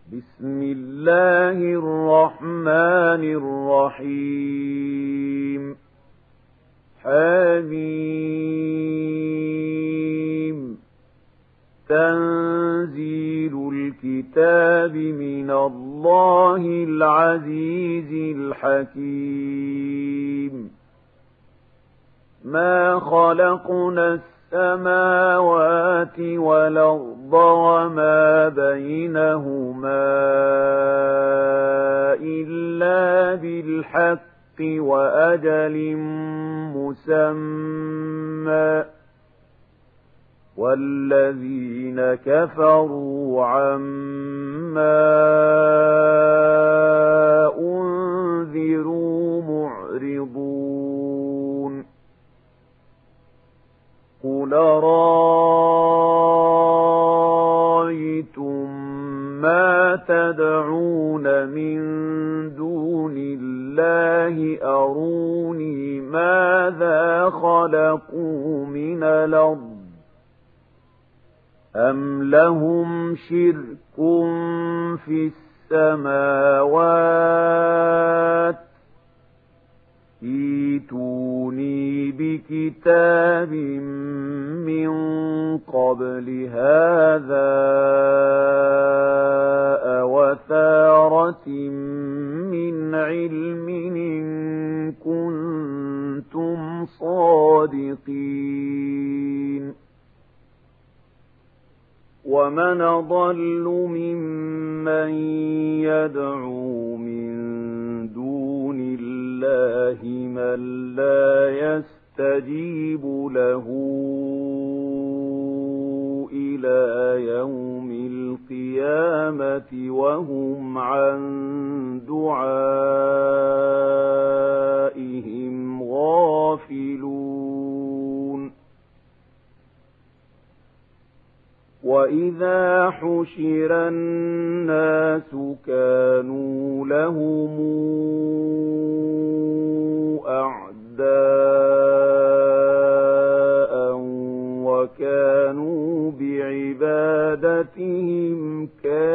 بسم الله الرحمن الرحيم حميم تنزيل الكتاب من الله العزيز الحكيم ما خلقنا السماوات والأرض وما بينهما إلا بالحق وأجل مسمى والذين كفروا عما أنذروا معرضون قل رأيتم ما تدعون من دون الله أروني ماذا خلقوا من الأرض أم لهم شرك في السماوات ائتوني بكتاب من قبل هذا أوثارة من علم إن كنتم صادقين ومن أضل ممن يدعو من دون الله من لا يستجيب له إلى يوم القيامة وهم عن دعائهم غافلون وإذا حشر الناس كانوا لهم أعداء وكانوا بعبادتهم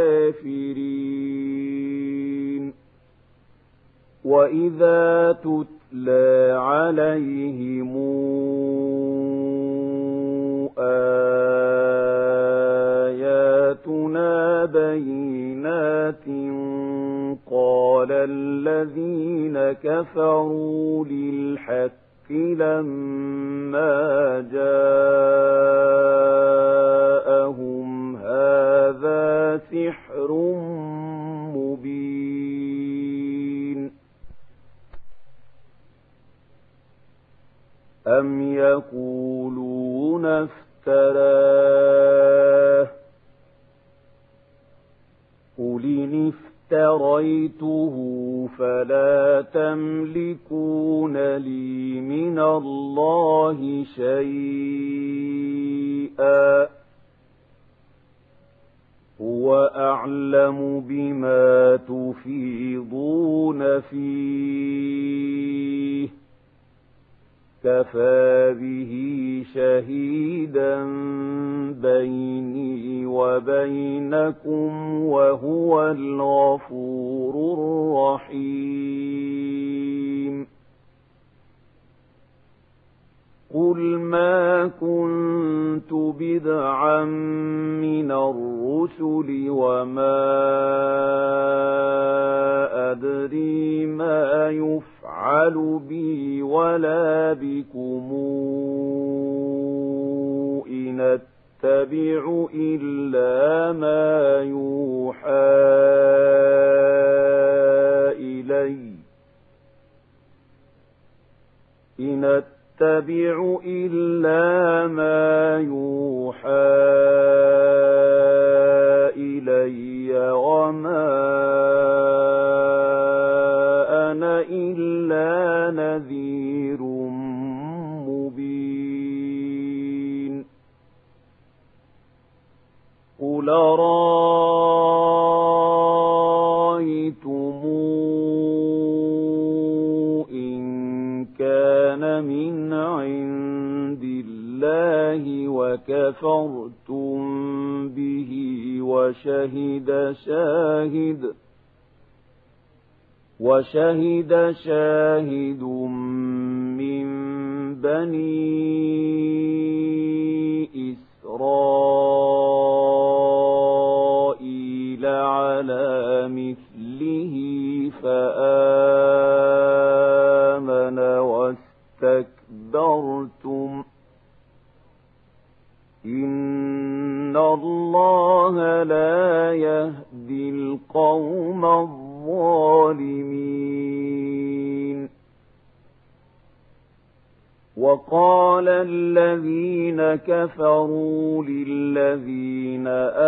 كافرين وإذا تتلى عليهم آياتنا بينات قال الذين كفروا للحق لما جاءهم هذا سحر مبين أم يقولون افتراه قل إن افتريته فلا تملكون لي من الله شيئا هو أعلم بما تفيضون فيه كفى به شهيدا بيني وبينكم وهو الغفور الرحيم قل ما كنت بدعا من الرسل وما أدري ما يفعل بي ولا بكم إن أتبع إلا ما يوحى إلي إن أتبع إلا ما يوحى إلي وما أنا إلا نذير مبين قل رأيتم إن كان من عند وشهد شاهد من بني إسرائيل على مثله فآمن واستكبرتم إن الله لا يهدي القوم الظالمين. وقال الذين كفروا للذين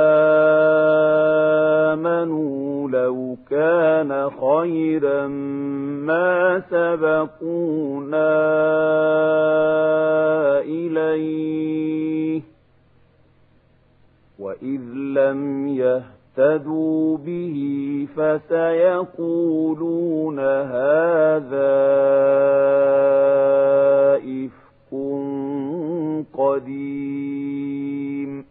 آمنوا لو كان خيرا ما سبقونا إليه وإذ لم يهتدوا به فسيقولون هذا إفك قديم.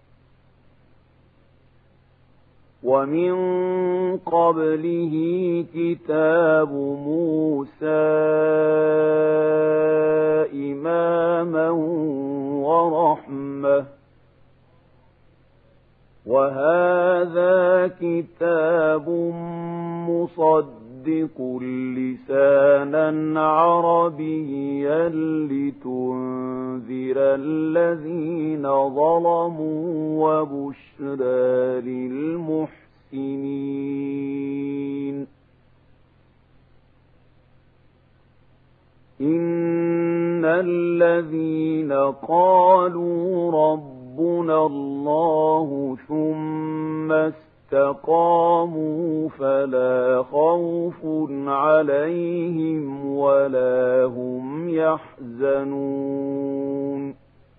ومن قبله كتاب موسى إماما ورحمة وهذا كتاب مصدق لسانا عربيا لتنذر الذين ظلموا وبشرى للمحسنين. إن الذين قالوا ربنا الله ثم استقاموا فلا خوف عليهم ولا هم يحزنون.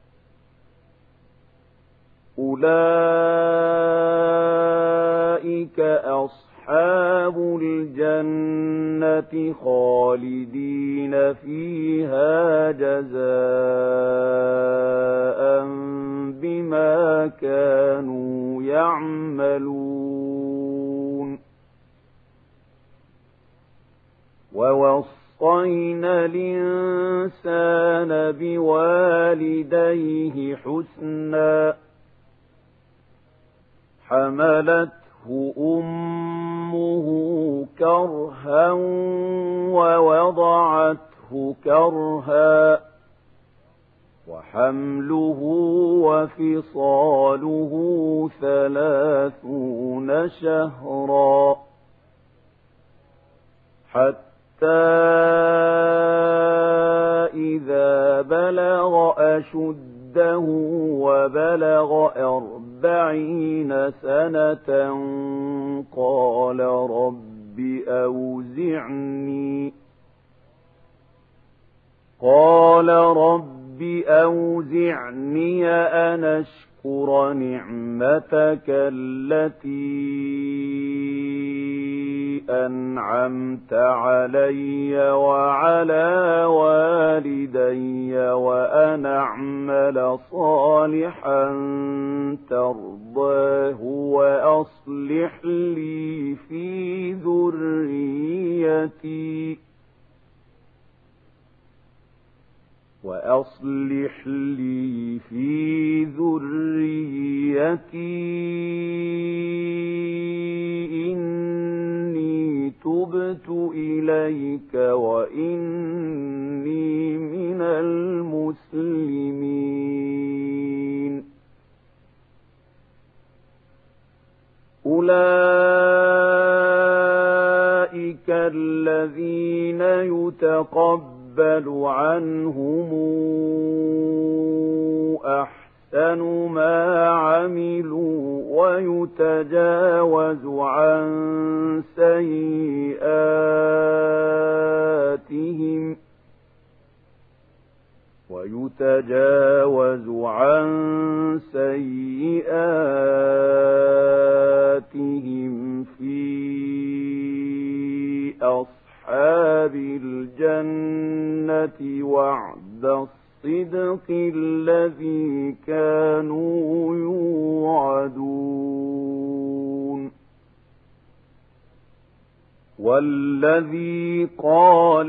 أولئك أصحاب الجنة خالدين فيها جزاء بما كانوا يعملون. ووصينا الإنسان بوالديه حسنا حملته أمه كرها ووضعته كرها وحمله وفصاله 30 شهرا حتى إذا بلغ أشده وبلغ 40 سنة قال رب أوزعني أن أشكر نعمتك التي أنعمت علي وعلى والدي وأن أعمل صالحا ترضاه وأصلح لي في ذريتي إني تبت إليك وإني من المسلمين. أولئك الذين يتقبل عنهم أحسن ما عملوا ويتجاوز عن سيئاتهم في أصحاب الجنة وعد الصدق الذي كانوا يوعدون. والذي قال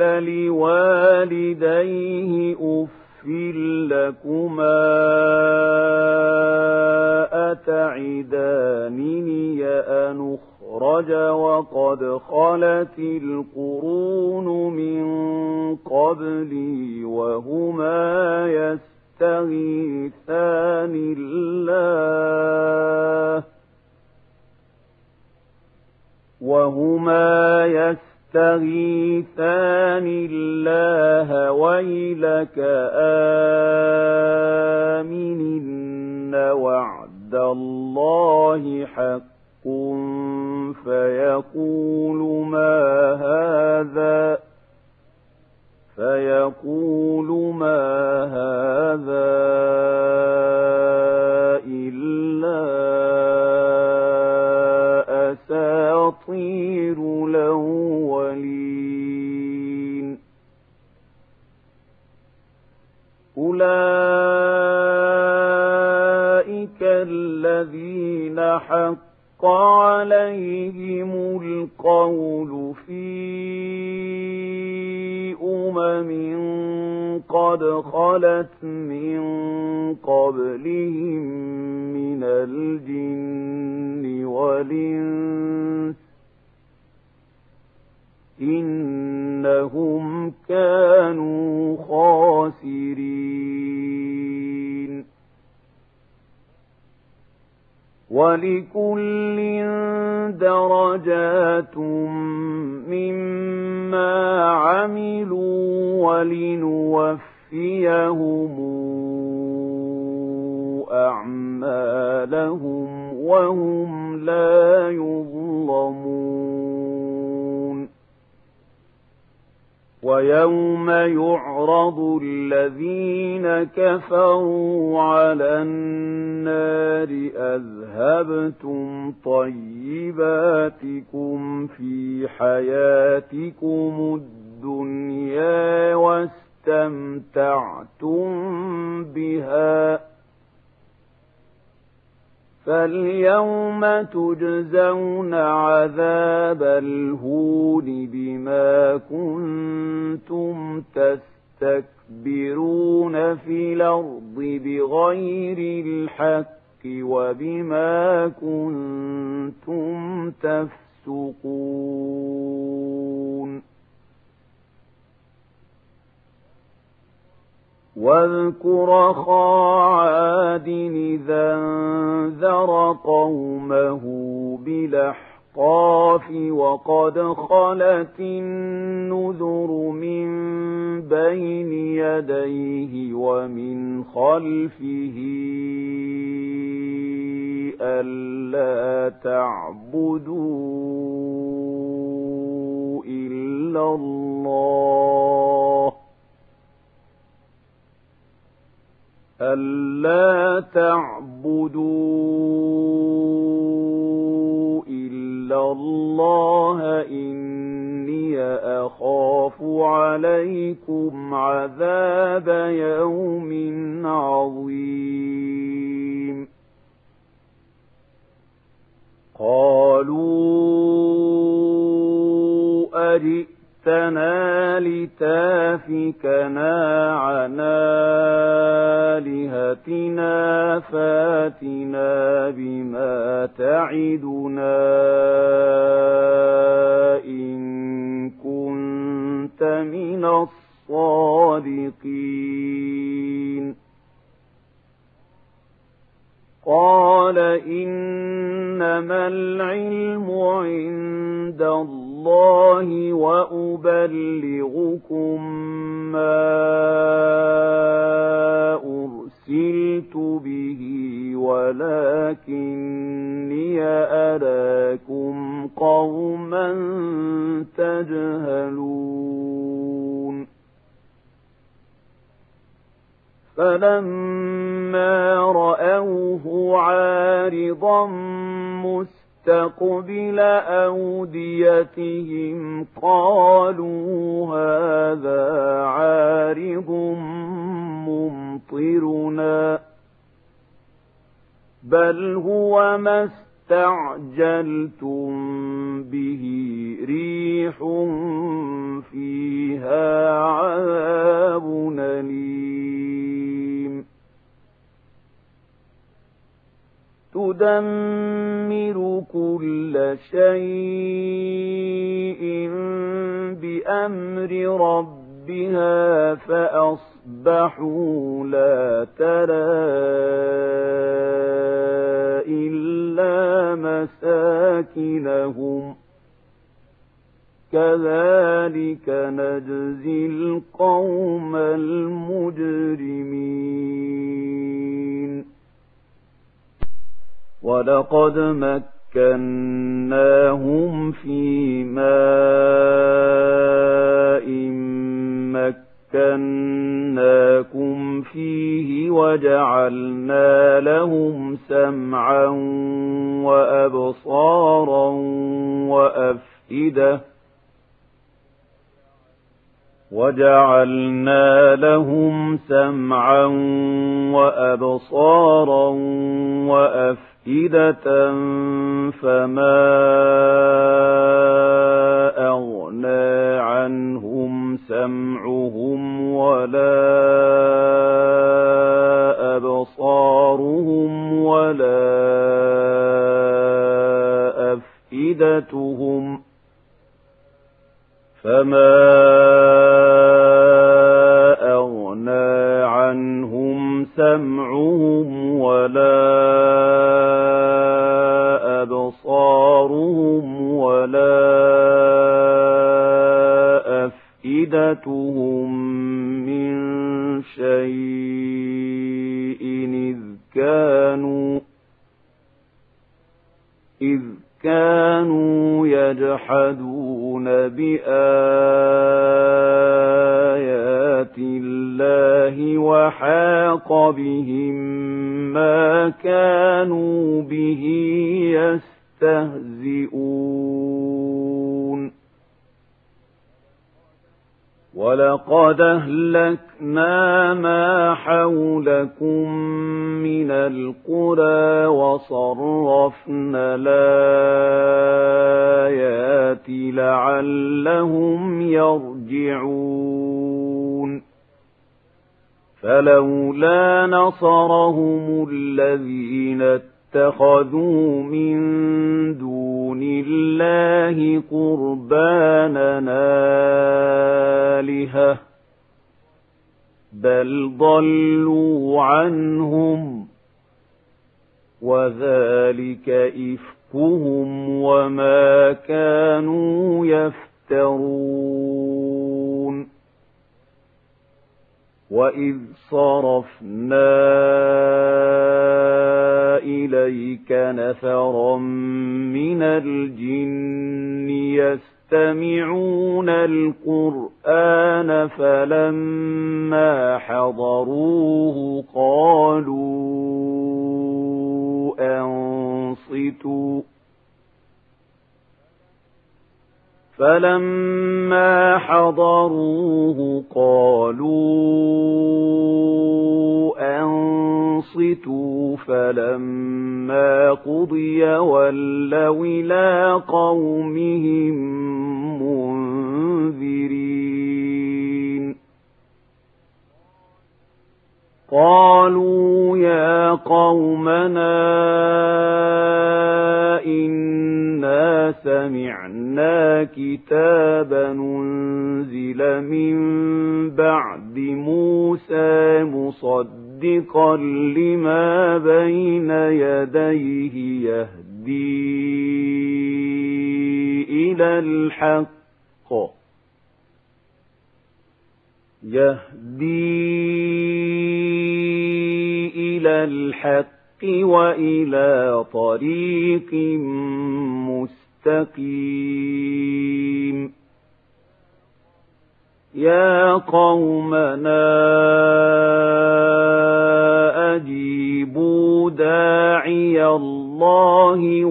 لوالديه أف لكما أتعدانني أن أخرج وقد خلت القرون من قبلي وهما يستغيثان الله ويلك آمن إن وعد الله حق فيقول ما هذا إلا أساطير الأولين أولئك الذين حق عليهم القول في قد خلت من قبلهم من الجن والإنس إنهم كانوا خاسرين ولكل درجات مما عملوا ولنوفيهم أعمالهم وهم لا يظلمون ويوم يعرض الذين كفروا على النار أذهبتم طيباتكم في حياتكم الدنيا واستمتعتم بها فاليوم تجزون عذاب الهون بما كنتم تستكبرون في الأرض بغير الحق وبما كنتم تفسقون واذكر أخا عاد إذا انذر قومه بالأحقاف وقد خلت النذر من بين يديه ومن خلفه ألا تعبدوا إلا الله إني أخاف عليكم عذاب يوم عظيم قالوا أجئتنا لتافكنا عن آلهتنا فاتنا بما تعدنا إن كنت من الصادقين قال إنما العلم عند الله وأبلغكم ما أرسلت به ولكني أراكم قوما تجهلون فلما رأوه عارضا مستقبل أوديتهم قالوا هذا عارض ممطرنا بل هو ما استعجلتم به ريح فيها عذاب أليم تدمر كل شيء بأمر ربها فأصبحوا لا ترى إلا مساكنهم كذلك نجزي القوم المجرمين ولقد مكناهم في ماء مكناكم فيه وجعلنا لهم سمعا وأبصارا وأفئدة فما أغنى عنهم سمعهم ولا أبصارهم ولا أفئدتهم من شيء إذ كانوا يجحدون بآيات الله وحاق بهم ما كانوا به يستهزئون ولقد أهلكنا ما حولكم من القرى وصرفنا الآيات لعلهم يرجعون فلولا نصرهم الذين اتخذوا من دون الله قربانا آلهة بل ضلوا عنهم وذلك إفكهم وما كانوا يفترون وإذ صرفنا إليك نفرا من الجن يستمعون القرآن فلما حضروه قالوا أنصتوا فلما قضي ولوا إلى قومهم منذرين قالوا يا قومنا إنا سمعنا كتابا أنزل من بعد موسى مصدقا لما بين يديه يهدي إلى الحق وإلى طريق مستقيم يا قومنا أجيبوا داعي الله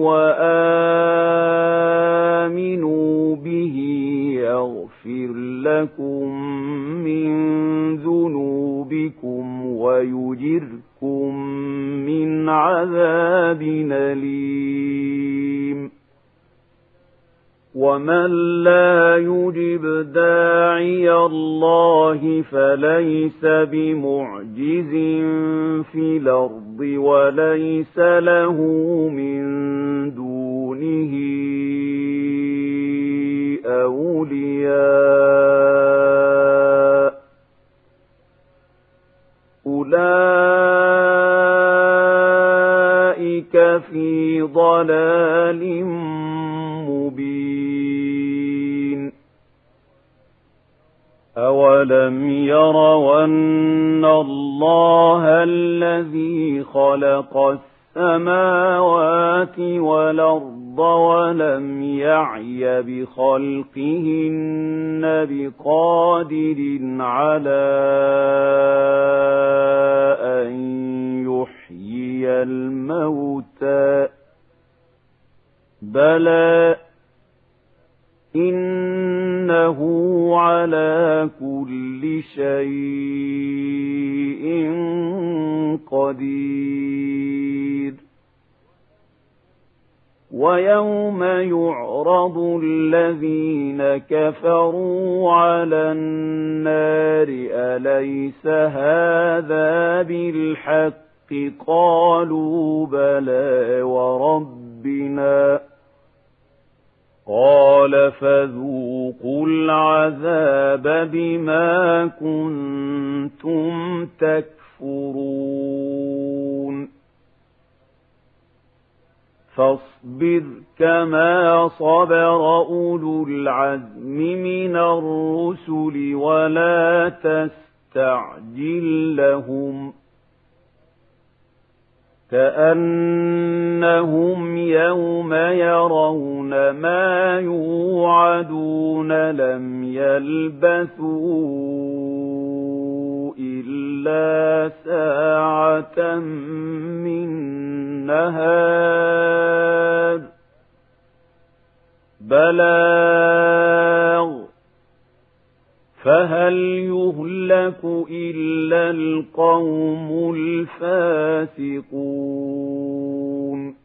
وآمنوا به يغفر لكم من ذنوبكم ويجركم من عذاب أليم ومن لا يجب داعي الله فليس بمعجز في الأرض وليس له من دونه أولياء أولئك في ضلال مبين أولم يروا أن الله الذي خلق السماوات والأرض ولم يعي بخلقهن بقادر على أن يحيي الموتى بلى إنه على كل شيء قدير ويوم يعرض الذين كفروا على النار أليس هذا بالحق قالوا بلى وربنا قال فذوقوا العذاب بما كنتم تكفرون فاصبر كما صبر أولو العزم من الرسل ولا تستعجل لهم كأنهم يوم يرون ما يوعدون لم يلبثوا إلا ساعة من نهار بلاغ فهل يهلك إلا القوم الفاسقون